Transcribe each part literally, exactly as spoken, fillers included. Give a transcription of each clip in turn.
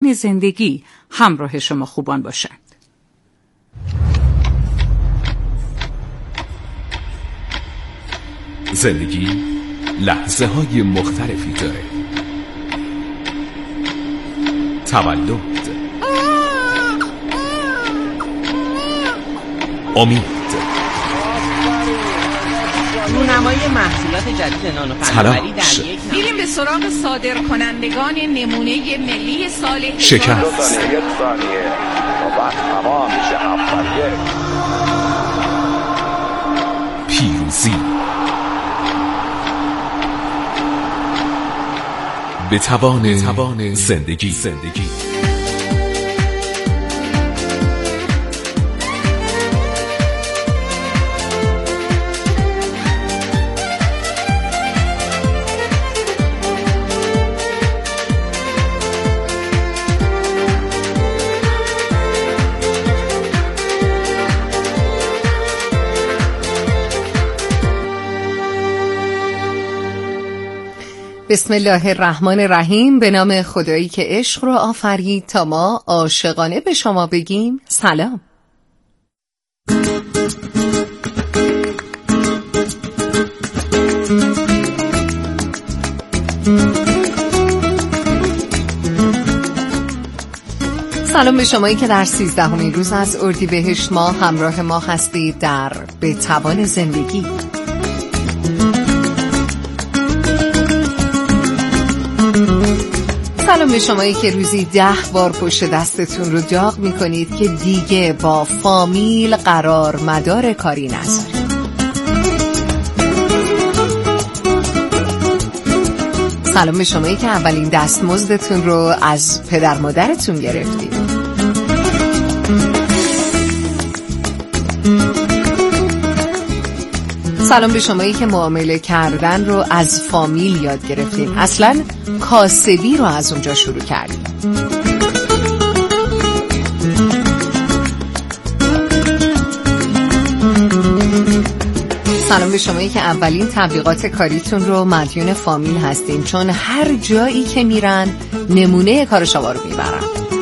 بتوان زندگی همراه شما خوبان باشند. زندگی لحظه های مختلفی داره. تولد، امید، رونمایی محصولات جدید نانو فناوری در یک میریم به سراغ صادر کنندگان نمونه ملی سال شکست، یک ثانیه و وقت تمام میشه. هفت‌یه پیروزی. به توان زندگی. زندگی بسم الله الرحمن الرحیم. به نام خدایی که عشق رو آفرید تا ما عاشقانه به شما بگیم سلام. سلام به شمایی که در سیزدهمین روز از اردیبهشت ماه همراه ما هستید در به توان زندگی. سلام به شمایی که روزی ده بار پشت دستتون رو داغ میکنید که دیگه با فامیل قرار مدار کاری نذارید. سلام به شمایی که اولین دستمزدتون رو از پدر مادرتون گرفتید. سلام به شمایی که معامله کردن رو از فامیل یاد گرفتین، اصلا کاسبی رو از اونجا شروع کردین. سلام به شمایی که اولین تبلیغات کاریتون رو مدیون فامیل هستین، چون هر جایی که میرن نمونه کار شما رو میبرن.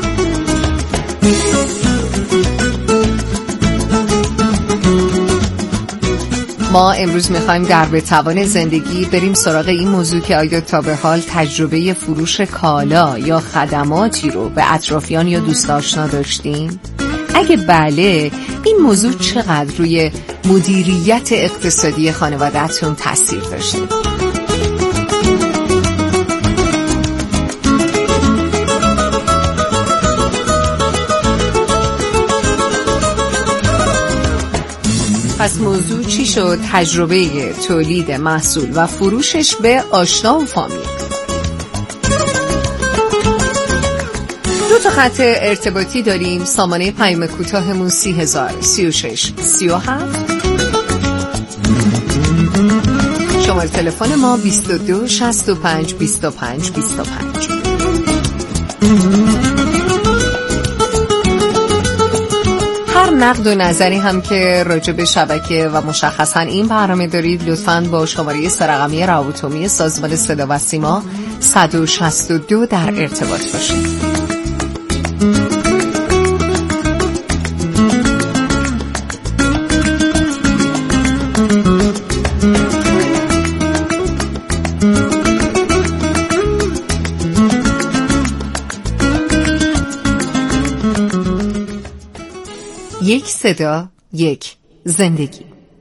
ما امروز میخوایم در به توان زندگی بریم سراغ این موضوع که آیا تا به حال تجربه فروش کالا یا خدماتی رو به اطرافیان یا دوست آشنا داشتیم؟ اگه بله، این موضوع چقدر روی مدیریت اقتصادی خانواده‌تون تاثیر داشته؟ پس موضوع چی شد؟ تجربه تولید محصول و فروشش به آشنا و فامیل. دو تا خط ارتباطی داریم. سامانه پیام کوتاهمون سی هزار سی و شش سی و هفت. شماره تلفن ما بیست و دو شصت و پنج بیست و پنج بیست و پنج. هر نقد و نظری هم که راجع به شبکه و مشخصا این برنامه دارید، لطفاً با شماره سه رقمی روابط عمومی سازمان صدا و سیما صد و شصت و دو در ارتباط باشید. یک صدا، یک زندگی.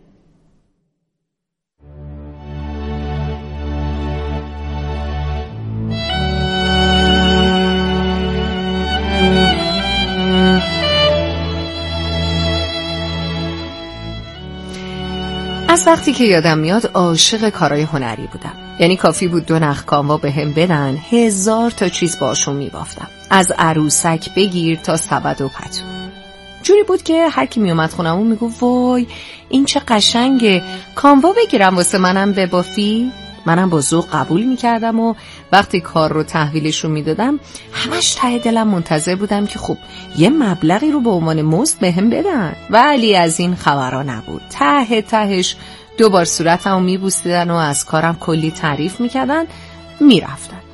از وقتی که یادم میاد عاشق کارهای هنری بودم. یعنی کافی بود دو نخ کانوا به هم بدن، هزار تا چیز باشون میبافتم. از عروسک بگیر تا سبد و پتو. جوری بود که هر کی می اومد خونمون میگو وای این چه قشنگه، کانوا بگیرم واسه منم ببافی؟ منم با ذوق قبول میکردم و وقتی کار رو تحویلشون میدادم همش ته دلم منتظر بودم که خب یه مبلغی رو به عنوان مزد بهم بدن، ولی از این خبرها نبود. ته تهش دوبار صورتمو میبوسیدن و از کارم کلی تعریف میکردن، میرفتن.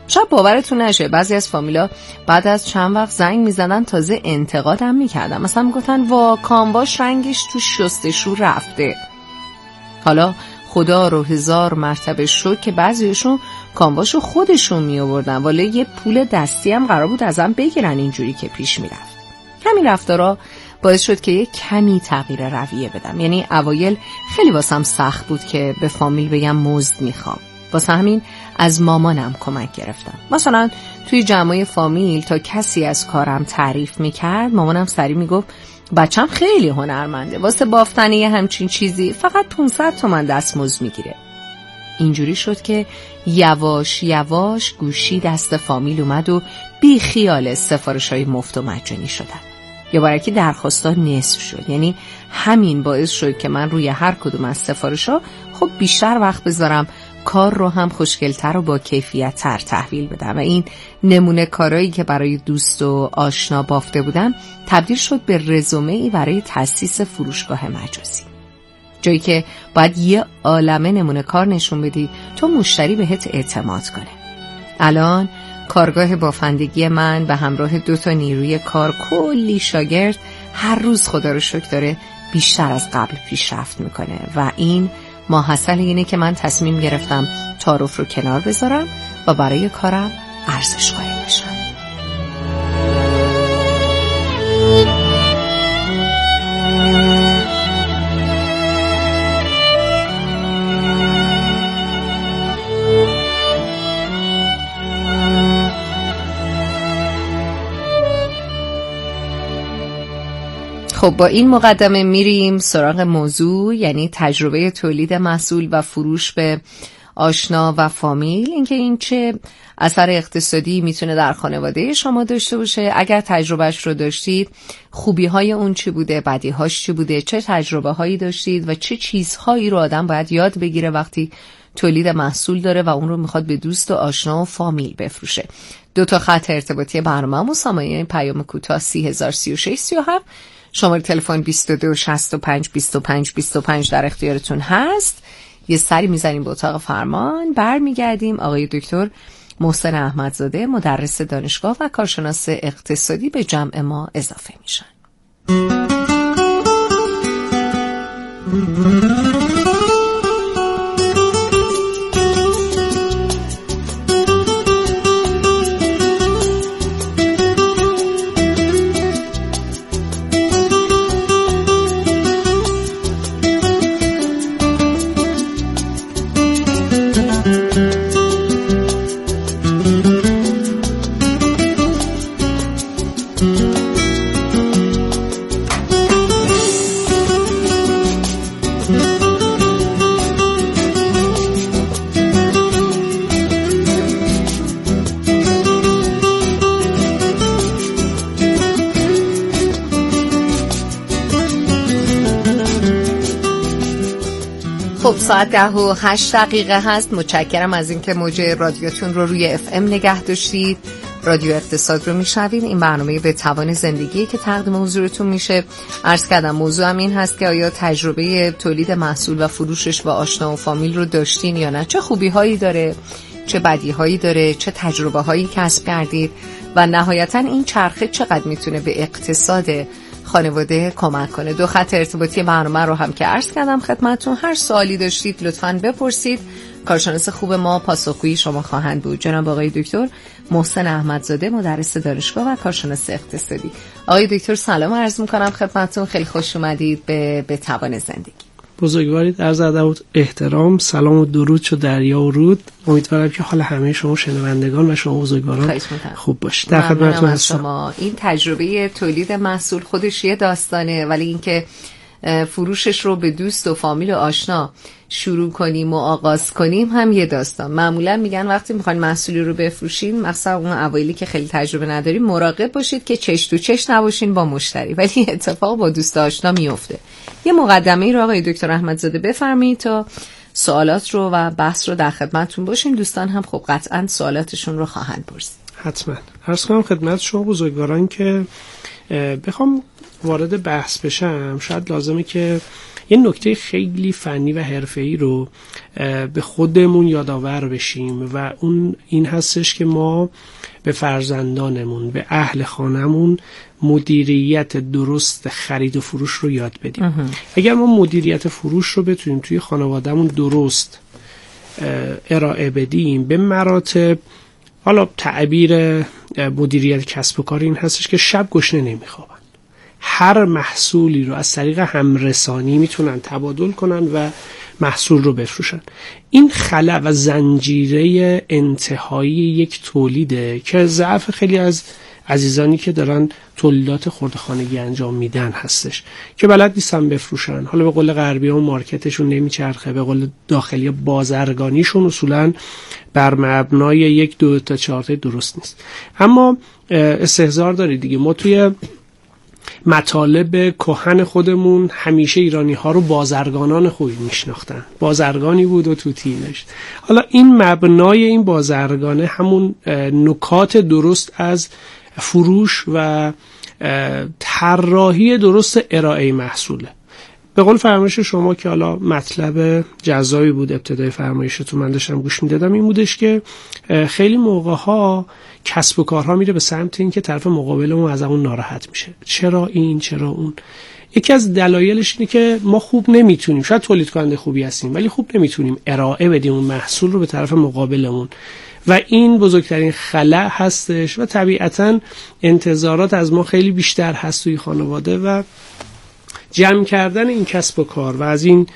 شاید باورتون نشه بعضی از فامیلا بعد از چند وقت زنگ میزدن تازه انتقادم میکردن. مثلا میگفتن وا کانواش رنگش تو شستشو رفته. حالا خدا رو هزار مرتبه شکر که بعضیشون کانواشو خودشون می آوردن، ولی یه پول دستی هم قرار بود ازم بگیرن اینجوری که پیش میرفت. همین رفتارا باعث شد که یه کمی تغییر رویه بدم. یعنی اوایل خیلی واسم سخت بود که به فامیل بگم مزد میخوام. واسه همین از مامانم کمک گرفتم. مثلا توی جمعای فامیل تا کسی از کارم تعریف میکرد، مامانم سری میگفت بچم خیلی هنرمنده، واسه بافتن یه همچین چیزی فقط پانصد تومن دستمزد میگیره. اینجوری شد که یواش یواش گوشی دست فامیل اومد و بی خیال سفارش‌های مفت و مجانی شدن. یا برای درخواستا نصف شد. یعنی همین باعث شد که من روی هر کدوم از سفارش‌ها خب بیشتر وقت بذارم، کار رو هم خوشگل‌تر و با کیفیت‌تر تحویل بدم و این نمونه کارایی که برای دوست و آشنا بافته بودم تبدیل شد به رزومه‌ای برای تأسیس فروشگاه مجازی. جایی که باید یه عالمه نمونه کار نشون بدی تا مشتری بهت اعتماد کنه. الان کارگاه بافندگی من به همراه دو تا نیروی کار، کلی شاگرد، هر روز خدا رو شکر داره بیشتر از قبل پیشرفت میکنه و این ماحصل اینه که من تصمیم گرفتم تعارف رو کنار بذارم و برای کارم ارزش قائل بشم. خب با این مقدمه میریم سراغ موضوع، یعنی تجربه تولید محصول و فروش به آشنا و فامیل. اینکه این چه اثر اقتصادی میتونه در خانواده شما داشته باشه، اگر تجربهش رو داشتید خوبی های اون چی بوده، بدی هاش چی بوده، چه تجربه هایی داشتید و چه چیزهایی رو آدم باید یاد بگیره وقتی تولید محصول داره و اون رو میخواد به دوست و آشنا و فامیل بفروشه. دو تا خط ارتباطی برنامه‌مون سامعین پیام کوتاه سی هزار سی و شش سی و هفت، شماره تلفن بیست و دو شصت و پنج بیست و پنج بیست و پنج در اختیارتون هست. یه سری میزنیم به اتاق فرمان، برمیگردیم. آقای دکتر محسن احمدزاده مدرس دانشگاه و کارشناس اقتصادی به جمع ما اضافه میشن. خب ساعت ده و هشت دقیقه هست. متشکرم از اینکه موج رادیوتون رو روی اف ام نگه داشتید. رادیو اقتصاد رو میشنوید. این برنامه به توان زندگی که تقدیم حضورتون میشه. عرض کردم موضوع هم این هست که آیا تجربه تولید محصول و فروشش با آشنا و فامیل رو داشتین یا نه، چه خوبی هایی داره، چه بدی هایی داره، چه تجربه هایی کسب کردید و نهایتا این چرخه چقدر میتونه به اقتصاد خانواده کمک کنه. دو خط ارتباطی برنامه رو هم که عرض کردم خدمتتون، هر سوالی داشتید لطفاً بپرسید. کارشناس خوب ما پاسخگوی شما خواهند بود. جناب آقای دکتر محسن احمدزاده مدرس دانشگاه و کارشناس اقتصادی. آقای دکتر سلام عرض می‌کنم خدمتتون، خیلی خوش اومدید به به توان زندگی. بزرگوارید، عرض ادب و احترام، سلام و درود چو دریا و رود. امیدوارم که حال همه شما شنوندگان و شما بزرگواران خوب باشه. در خدمتتون هستم. شما این تجربه تولید محصول خودش یه داستانه، ولی اینکه فروشش رو به دوست و فامیل و آشنا شروع کنیم و آغاز کنیم هم یه داستان. معمولا میگن وقتی میخواین محصولی رو بفروشین، مثلا اون اوایلی که خیلی تجربه ندارین، مراقب باشید که چش تو چش نباشین با مشتری، ولی اتفاق با دوست آشنا میفته. یه مقدمه‌ای رو آقای دکتر احمدزاده بفرمایید تا سوالات رو و بحث رو در خدمتتون باشیم. دوستان هم خب قطعاً سوالاتشون رو خواهند پرسید. حتما. عرض کنم خدمت شما بزرگواران که بخوام وارد بحث بشم شاید لازمه که یه نکته خیلی فنی و حرفه‌ای رو به خودمون یادآور بشیم و اون این هستش که ما به فرزندانمون، به اهل خانمون مدیریت درست خرید و فروش رو یاد بدیم. اه. اگر ما مدیریت فروش رو بتونیم توی خانوادهمون درست ارائه بدیم، به مراتب حالا تعبیر مدیریت کسب و کار این هستش که شب گشنه نمیخوابن. هر محصولی رو از طریق همرسانی میتونن تبادل کنن و محصول رو بفروشن. این خلا و زنجیره انتهایی یک تولیده که ضعف خیلی از عزیزانی که دارن تولیدات خرده‌خانگی انجام میدن هستش که بلد نیستن بفروشن. حالا به قول غربی‌ها مارکتشون نمیچرخه، به قول داخلی بازرگانیشون اصولاً بر مبنای یک دو تا چهار تا درست نیست. اما استحضار داره دیگه، ما توی مطالب کهن خودمون همیشه ایرانی ها رو بازرگانان خوبی میشناختن. بازرگانی بود و توتی نشت. حالا این مبنای این بازرگانه همون نکات درست از فروش و طراحی درست ارائه محصوله. به قول فرمایش شما که حالا مطلب جزایی بود ابتدای فرمایشتون من داشتم گوش میدادم، این بودش که خیلی موقع ها کسب و کارها میره به سمت این که طرف مقابلمون از اون ناراحت میشه. چرا این چرا اون؟ یکی از دلایلش اینه که ما خوب نمیتونیم، شاید تولید کننده خوبی هستیم ولی خوب نمیتونیم ارائه بدیم اون محصول رو به طرف مقابلمون و این بزرگترین خلأ هستش و طبیعتاً انتظارات از ما خیلی بیشتر هست توی خانواده و جمع کردن این کسب و کار و از این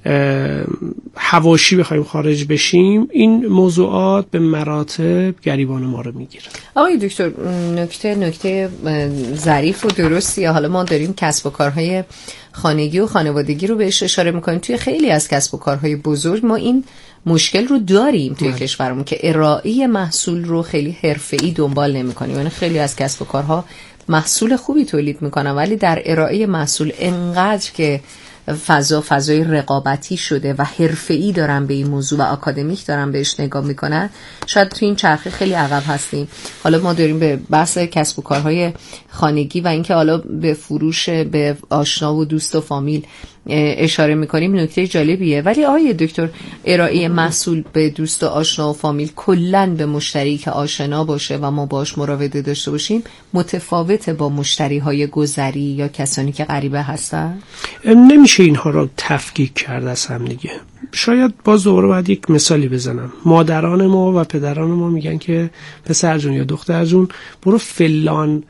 حواشی بخوایم خارج بشیم، این موضوعات به مراتب گریبان ما رو میگیره. آقای دکتر نکته نکته ظریف و درستی. حالا ما داریم کسب و کارهای خانگی و خانوادگی رو بهش اشاره میکنیم. توی خیلی از کسب و کارهای بزرگ ما این مشکل رو داریم توی مالی. کشورمون که ارائه محصول رو خیلی حرفه‌ای دنبال نمی‌کنیم. یعنی خیلی از کسب و کارها محصول خوبی تولید میکنن ولی در ارائه محصول انقدر که فضا فضای رقابتی شده و حرفه‌ای دارن به این موضوع و آکادمیک دارن بهش نگاه میکنن، شاید تو این چرخه خیلی عقب هستیم. حالا ما داریم به بحث کسب و کارهای خانگی و اینکه حالا به فروش به آشنا و دوست و فامیل اشاره میکنیم، نکته جالبیه. ولی آقای دکتر ارائه محصول به دوست و آشنا و فامیل کلن به مشتری که آشنا باشه و ما باش مراوده داشته باشیم متفاوته با مشتری های گذری یا کسانی که غریبه هستن؟ نمیشه اینها رو تفکیک کرد از هم دیگه. شاید باز دوباره باید یک مثالی بزنم. مادران ما و پدران ما میگن که پسر جون یا دختر جون برو فلان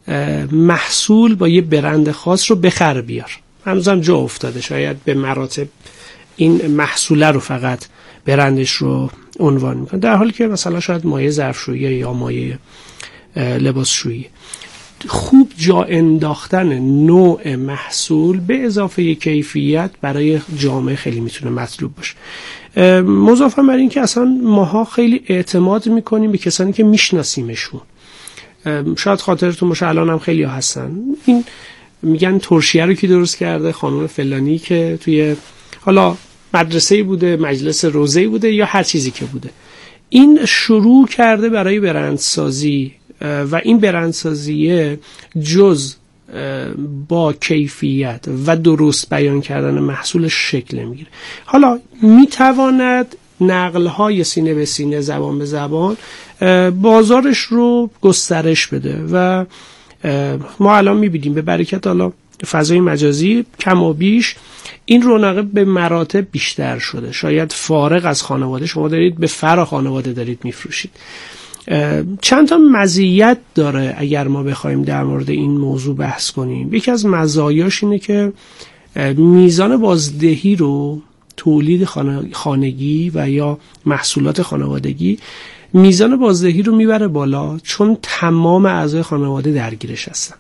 محصول با یه برند خاص رو بخر بیار. هنوزم جا افتاده شاید به مراتب این محصوله رو فقط برندش رو عنوان میکنه، در حالی که مثلا شاید مایه ظرفشویی یا مایه لباسشویی. خوب جا انداختن نوع محصول به اضافه کیفیت برای جامعه خیلی میتونه مطلوب باشه. مضافاً بر این که اصلا ماها خیلی اعتماد میکنیم به کسانی که میشناسیمشون. شاید خاطرتون باشه الان هم خیلی ها هستن این میگن ترشیه رو کی درست کرده؟ خانم فلانی که توی حالا مدرسه‌ای بوده، مجلس روزه‌ای بوده یا هر چیزی که بوده. این شروع کرده برای برندسازی و این برندسازیه جز با کیفیت و درست بیان کردن محصول شکل میگیره. حالا میتواند نقل‌های سینه به سینه، زبان به زبان بازارش رو گسترش بده و ما الان میبینیم به برکت حالا فضای مجازی کم و بیش این رونق به مراتب بیشتر شده. شاید فارغ از خانواده شما دارید به فرا خانواده دارید میفروشید. چند تا مزیت داره اگر ما بخوایم در مورد این موضوع بحث کنیم. یکی از مزایاش اینه که میزان بازدهی رو تولید خانگی و یا محصولات خانوادگی میزان بازدهی رو میبره بالا چون تمام اعضای خانواده درگیرش هستن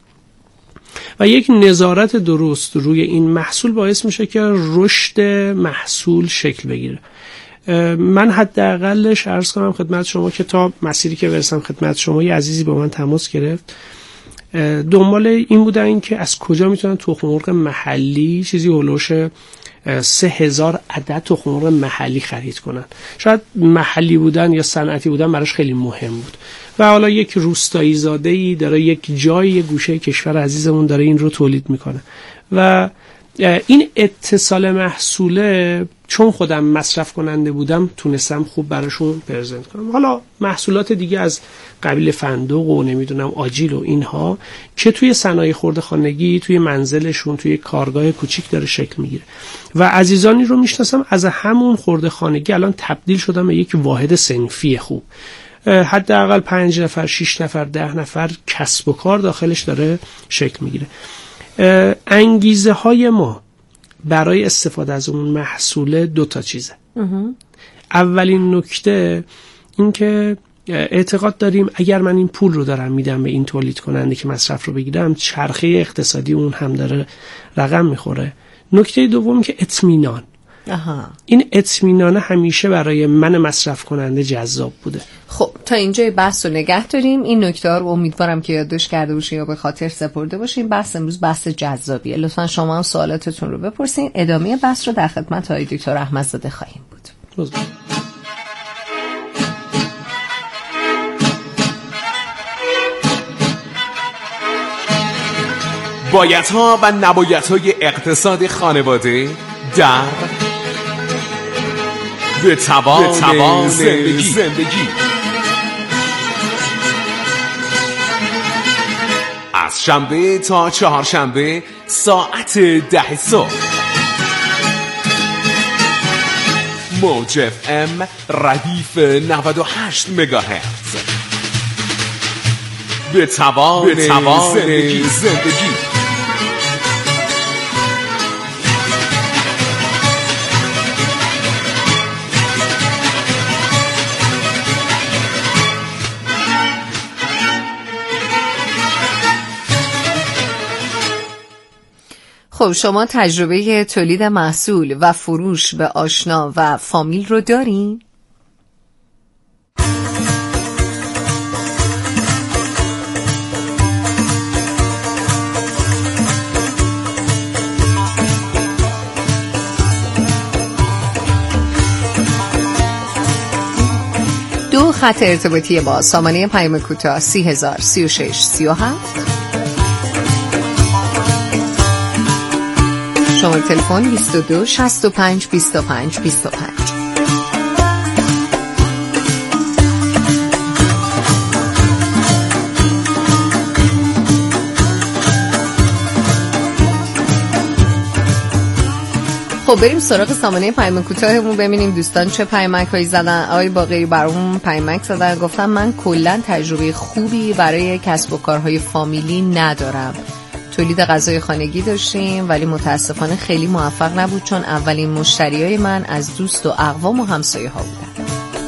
و یک نظارت درست روی این محصول باعث میشه که رشد محصول شکل بگیره. من حداقلش عرض کنم خدمت شما که تا مسیری که برسم خدمت شما یه عزیزی با من تماس گرفت، دنبال این بودن که از کجا میتونن تخم مرغ محلی چیزی هولوش سه هزار عدد تخم مرغ محلی خرید کنن. شاید محلی بودن یا صنعتی بودن براش خیلی مهم بود و حالا یک روستایی زاده‌ای داره یک جای یک گوشه کشور عزیزمون داره این رو تولید میکنه و این اتصال محصوله چون خودم مصرف کننده بودم تونستم خوب براشون پرزنت کنم. حالا محصولات دیگه از قبیل فندق و نمیدونم آجیل و اینها که توی صنایع خرده خانگی توی منزلشون توی کارگاه کوچیک داره شکل میگیره و عزیزانی رو میشناسم از همون خرده خانگی الان تبدیل شدم به یک واحد صنفی خوب، حداقل پنج نفر شش نفر ده نفر کسب و کار داخلش داره شکل میگیره. انگیزه های ما برای استفاده از اون محصول دو تا چیزه. اولین نکته این که اعتقاد داریم اگر من این پول رو دارم میدم به این تولید کننده که مصرف رو بگیرم چرخه اقتصادی اون هم داره رقم میخوره. نکته دوم که اطمینان. آها. این اطمینان همیشه برای من مصرف کننده جذاب بوده. خب تا اینجای بحث رو نگه داریم. این نکته ها رو امیدوارم که یادداشت کرده باشین یا به خاطر سپرده باشین. بحث امروز بحث جذابیه. لطفا شما هم سوالاتتون رو بپرسین. ادامه بحث رو در خدمت آقای دکتر احمدزاده خواهیم بود. مزبط. بایدها و نبایدهای اقتصاد خانواده در به توان زندگی. زندگی از شنبه تا چهارشنبه ساعت ده صبح موج اف ام ردیف نود و هشت مگاهرتز. به توان زندگی. زندگی خب شما تجربه تولید محصول و فروش به آشنا و فامیل رو دارین؟ دو خط ارتباطی با سامانه پیام کوتاه سی هزار سی و شش سی و هفت، شماره تلفن بیست و دو شصت و پنج بیست و پنج بیست و پنج. خب بریم سراغ سامانه پیام کوتاهمون ببینیم دوستان چه پیامک‌هایی زدن. آقای باقری برامون پیامک زدن، گفتن من کلاً تجربه خوبی برای کسب و کارهای فامیلی ندارم. تولید غذای خانگی داشتیم ولی متاسفانه خیلی موفق نبود چون اولین مشتریای من از دوست و اقوام و همسایه ها بودن.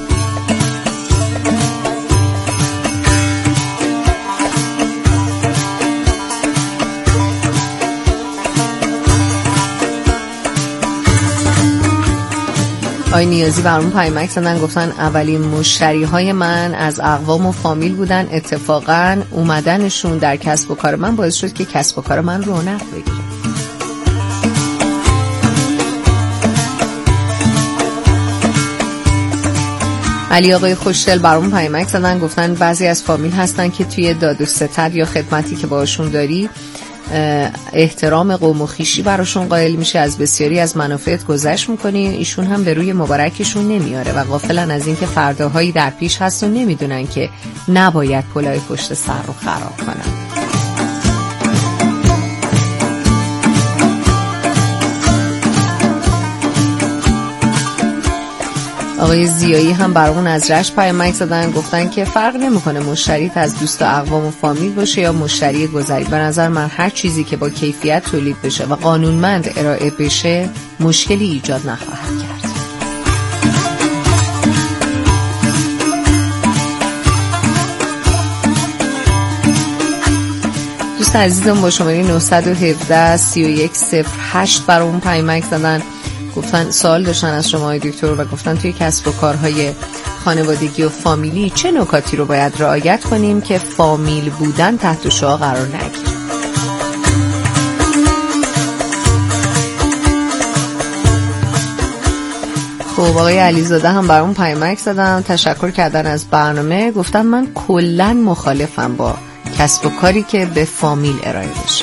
آقای نیازی برامون پیامک زدن، گفتن اولین مشتری های من از اقوام و فامیل بودن. اتفاقا اومدنشون در کسب و کار من باعث شد که کسب و کار من رونق بگیره. علی آقای خوشدل برامون پیامک زدن، گفتن بعضی از فامیل هستن که توی داد و ستد یا خدمتی که باشون داری احترام قوم و خویشی براشون قائل میشه، از بسیاری از منافعت گذشت میکنی، ایشون هم به روی مبارکشون نمیاره و غافلن از این که فرداهایی در پیش هست و نمیدونن که نباید پلای پشت سر رو خراب کنن. آقای زیایی هم برامون از رشت پیامک زدن، گفتن که فرق نمیکنه مشتریت از دوست و اقوام و فامیل باشه یا مشتری گذری. به نظر من هر چیزی که با کیفیت تولید بشه و قانونمند ارائه بشه مشکلی ایجاد نخواهد کرد. دوست عزیزم با شماره نه یک هفت سی و یک صفر هشت برامون پیامک زدن، گفتن سوال داشتن از شما دکتر و گفتن توی کسب و کارهای خانوادگی و فامیلی چه نکاتی رو باید رعایت کنیم که فامیل بودن تحت شعاع قرار نگیره. خب آقای علیزاده هم برام پیامک زدن، تشکر کردن از برنامه، گفتن من کلاً مخالفم با کسب و کاری که به فامیل ارائه بشه.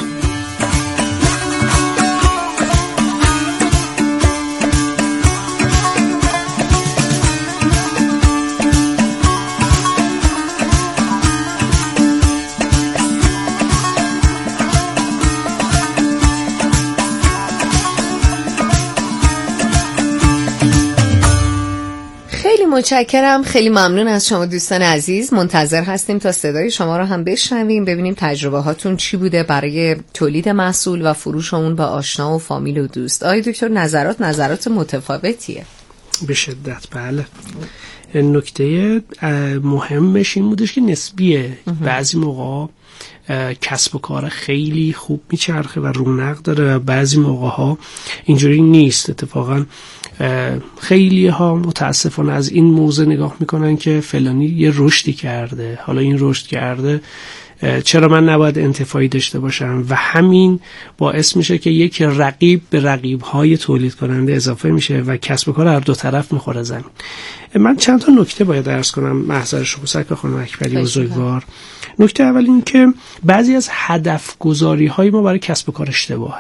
متشکرم، خیلی ممنون از شما دوستان عزیز. منتظر هستیم تا صدای شما رو هم بشنویم، ببینیم تجربه هاتون چی بوده برای تولید محصول و فروش اون به آشنا و فامیل و دوست. آقای دکتر نظرات نظرات متفاوتیه. به شدت بله. نکته مهمش این بودش که نسبیه. بعضی موقع کسب و کار خیلی خوب میچرخه و رونق داره و بعضی موقع ها اینجوری نیست. اتفاقا خیلی ها متاسفانه از این موضوع نگاه میکنن که فلانی یه رشدی کرده، حالا این رشد کرده چرا من نباید انتفاعی داشته باشم، و همین باعث میشه که یک رقیب به رقیب‌های تولید کننده اضافه میشه و کسب و کار هر دو طرف میخوره زمین. من چند تا نکته باید عرض کنم محضر شما سرکار خانم اکبری بزرگوار. نکته اول این که بعضی از هدف گذاری های ما برای کسب و کار اشتباهه.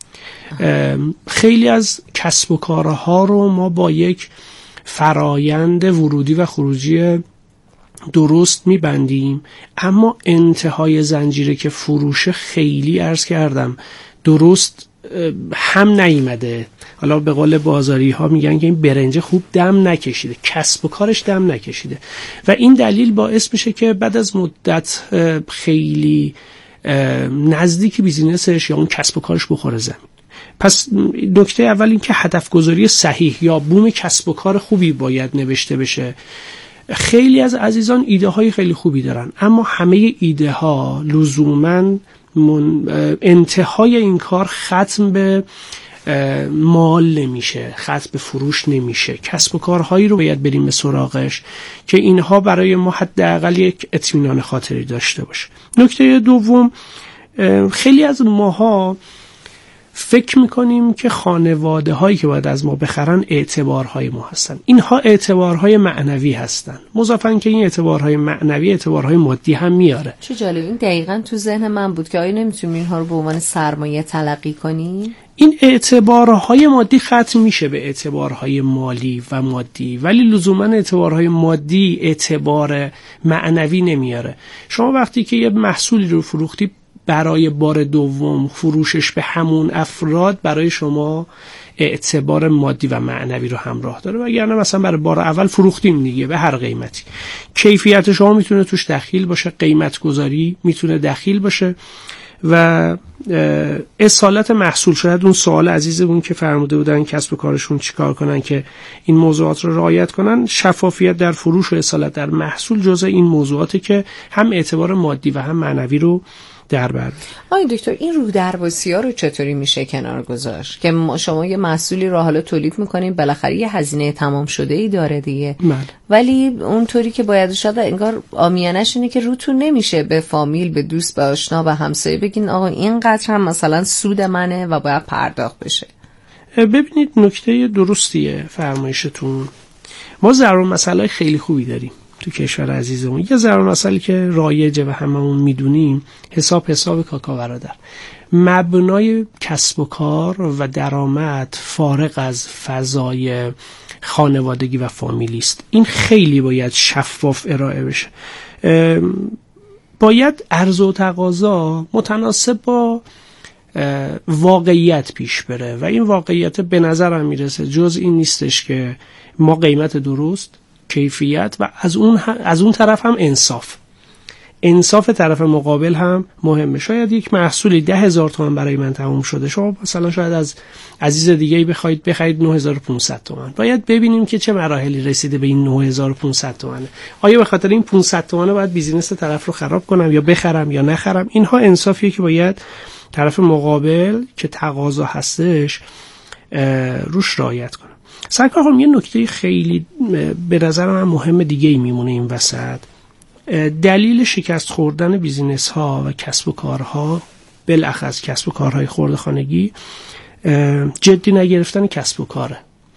خیلی از کسب و کارها رو ما با یک فرایند ورودی و خروجی درست میبندیم، اما انتهای زنجیره که فروش خیلی عرض کردم درست هم نیامده. حالا به قول بازاری ها میگن که این برنج خوب دم نکشیده، کسب و کارش دم نکشیده و این دلیل باعث میشه که بعد از مدت خیلی نزدیک بیزینسش یا اون کسب و کارش بخوره زمین. پس نکته اول این که هدف گذاری صحیح یا بوم کسب و کار خوبی باید نوشته بشه. خیلی از عزیزان ایده های خیلی خوبی دارن، اما همه ایده ها لزوماً انتهای این کار ختم به مال نمیشه، ختم به فروش نمیشه. کسب و کارهایی رو باید بریم به سراغش که اینها برای ما حداقل یک اطمینان خاطری داشته باشه. نکته دوم، خیلی از ماها فکر میکنیم که خانواده هایی که باید از ما بخرن اعتبارهای ما هستن. اینها اعتبارهای معنوی هستن، مضافاً که این اعتبارهای معنوی اعتبارهای مادی هم میاره. چه جالب، این دقیقاً تو ذهن من بود که آیا نمیتونیم اینها رو به عنوان سرمایه تلقی کنیم؟ این اعتبارهای مادی ختم میشه به اعتبارهای مالی و مادی، ولی لزوماً اعتبارهای مادی اعتبار معنوی نمیاره. شما وقتی که یه محصولی رو فروختی برای بار دوم فروشش به همون افراد برای شما اعتبار مادی و معنوی رو همراه داره، وگرنه مثلا برای بار اول فروختیم دیگه به هر قیمتی. کیفیت شما میتونه توش دخیل باشه، قیمت گذاری میتونه دخیل باشه و اصالت محصول. شاید اون سوال عزیزمون که فرموده بودن کسب و کارشون چیکار کنن که این موضوعات رو رعایت کنن، شفافیت در فروش و اصالت در محصول جزء این موضوعاته که هم اعتبار مادی و هم معنوی رو در بر. آقای دکتر، این رو درباسی‌ها رو چطوری میشه کنار گذاشت که شما یه محصولی رو حالا تولید میکنین، بالاخره یه هزینه تمام شده ای داره دیگه، من. ولی اونطوری که باید شده انگار عامیانش اینه که روتون نمیشه به فامیل، به دوست، به آشنا، به همسایه بگین آقا اینقدر هم مثلا سود منه و باید پرداخت بشه. ببینید نکته درستیه فرمایشتون. ما ضرر مسئله خیلی خوبی داریم تو کشور عزیزمون. یه ضرر مسئله که رایجه و هممون میدونیم، حساب حساب کاکا برادر. مبنای کسب و کار و درآمد فارغ از فضای خانوادگی و فامیلی است. این خیلی باید شفاف ارائه بشه. باید عرضه و تقاضا متناسب با واقعیت پیش بره و این واقعیت به نظرم میرسه جز این نیستش که ما قیمت درست، کیفیت و از اون از اون طرف هم انصاف. انصاف طرف مقابل هم مهمه. شاید یک محصولی ده هزار تومان برای من تموم شده، شما مثلا شاید از عزیز دیگه‌ای بخواید بخرید نه هزار و پانصد تومان. باید ببینیم که چه مراحلی رسیده به این نه هزار و پانصد تومان. آیا به خاطر این پانصد تومان باید بیزینس طرف رو خراب کنم یا بخرم یا نخرم؟ اینها انصافیه که باید طرف مقابل که تقاضا هستش روش رعایت کنه. سرکار خانم، یه نکته خیلی به نظر من مهم دیگه ای میمونه این وسط. دلیل شکست خوردن بیزینس ها و کسب و کارها، بالاخص کسب و کارهای خرده خانگی، جدی نگرفتن کسب و کاره.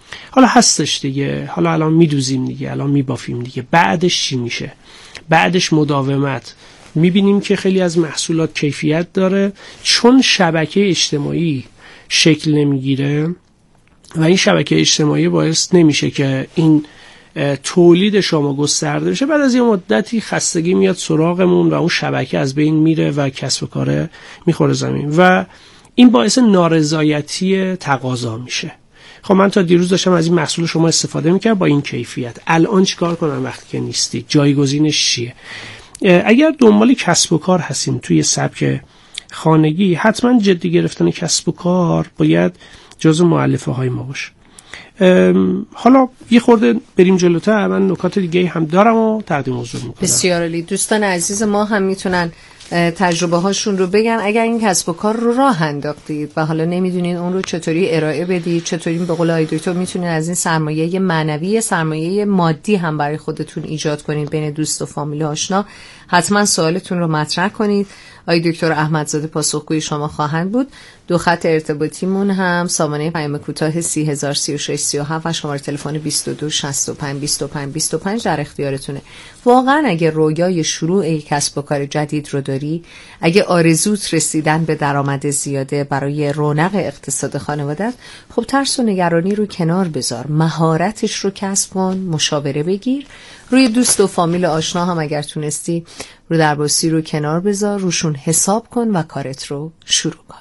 حالا هستش دیگه، حالا الان میدوزیم دیگه، الان میبافیم دیگه، بعدش چی میشه؟ بعدش مداومت. میبینیم که خیلی از محصولات کیفیت داره، چون شبکه اجتماعی شکل نمیگیره و این شبکه اجتماعی باعث نمیشه که این تولید شما گسترده بشه. بعد از یه مدتی خستگی میاد سراغمون و اون شبکه از بین میره و کسب و کار میخوره زمین و این باعث نارضایتی تقاضا میشه. خب من تا دیروز داشتم از این محصول شما استفاده میکردم با این کیفیت، الان چیکار کنم وقتی که نیستید؟ جایگزینش چیه؟ اگر دنبال کسب و کار هستیم توی سبک خانگی، حتما جدی گرفتن کسب و کار باید جزو مؤلفه های ما باشه. حالا یه خورده بریم جلوتر، من نکات دیگه هم دارم و تقدیم حضور میکنم. بسیار عالی. دوستان عزیز ما هم میتونن تجربه هاشون رو بگن. اگر این کسب و کار رو راه انداختید و حالا نمیدونین اون رو چطوری ارائه بدید، چطوری به قول آقای دکتر میتونین از این سرمایه معنوی، سرمایه مادی هم برای خودتون ایجاد کنید بین دوست و فامیل و آشنا، حتما سوالتون رو مطرح کنید. آقای دکتر احمدزاده پاسخگوی شما خواهند بود. دو خط ارتباطیمون هم سامانه پیام کوتاه سی هزار سی و شش سی و هفت و شماره تلفن بیست و دو شصت و پنج بیست و پنج بیست و پنج در اختیارتونه. واقعا اگه رویای شروع یک کسب و کار جدید رو داری، اگه آرزوت رسیدن به درآمد زیاده برای رونق اقتصاد خانواده‌ات، خب ترس و نگرانی رو کنار بذار، مهارتش رو کسب کن، مشاوره بگیر. روی دوست و فامیل آشنا هم اگر تونستی رو درباسی رو کنار بذار، روشون حساب کن و کارت رو شروع کن.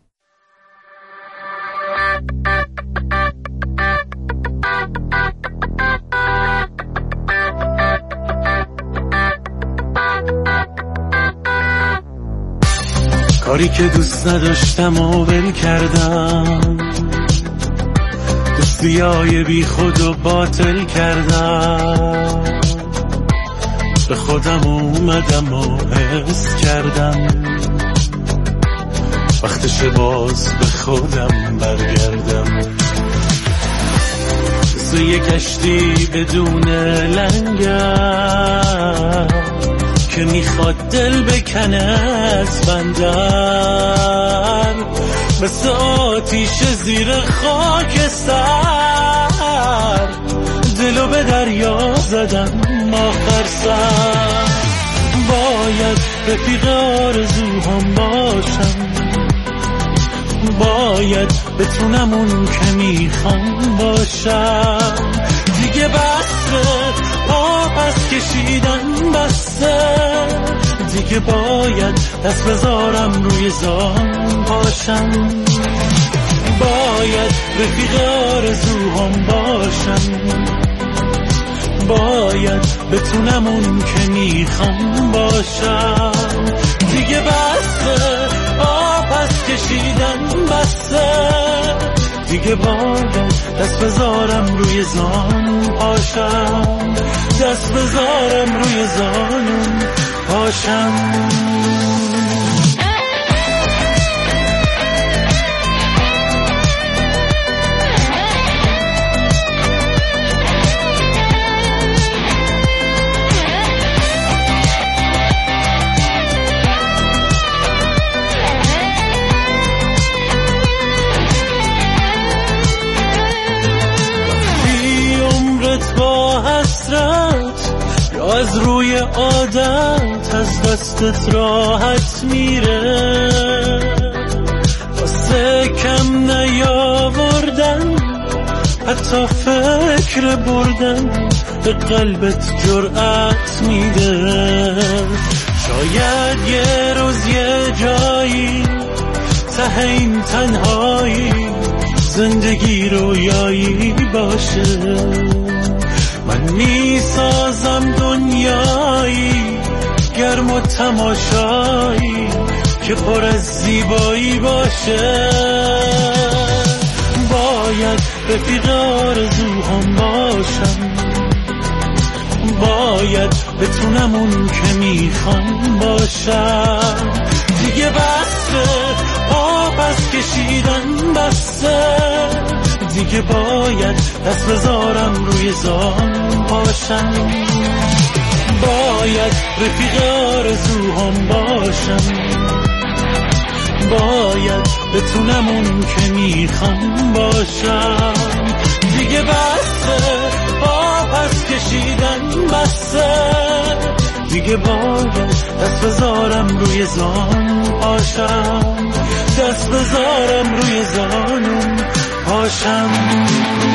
کاری که دوست نداشتم و ول کردم، دوستیای بی خود و باطل کردم، به خودم اومدم و حس کردم وقتش باز به خودم برگردم. مثل یک کشتی بدون لنگر که میخواد دل بکنه از بندر، مثل آتیش زیر خاکستر دلو به دریا زدم آخر سر. باید رفیق آرزوهام باشم، باید بتونم اون که میخوام باشم. دیگه بسته آب از کشیدن بسته، دیگه باید دست بذارم روی زان پاشم. باید رفیق آرزوهام باشم، باید بتونم اون که میخوام باشم. دیگه بسته آب از کشیدن بسته، دیگه باید دست بذارم روی زان پاشم، دست بذارم روی زانم پاشم. از روی عادت از دستت راحت میره، واسه کم نیاوردن حتی فکر بردن به قلبت جرأت میده. شاید یه روز یه جایی ته این تنهایی زندگی رویایی باشه، من میسازم دنیایی گرم و تماشایی که پر از زیبایی باشه. باید رفیق آرزوهام باشم، باید بتونم اون که میخوام باشم. دیگه بسته آب از کشیدن بسته، دیگه باید دست بذارم روی زان پاشم. باید رفیق آرزوهام باشم، باید بتونم اون که میخوام باشم. دیگه بسته، آپس کشیدن بسته، دیگه باید دست بذارم روی زان پاشم، دست بذارم روی زانم پاشم.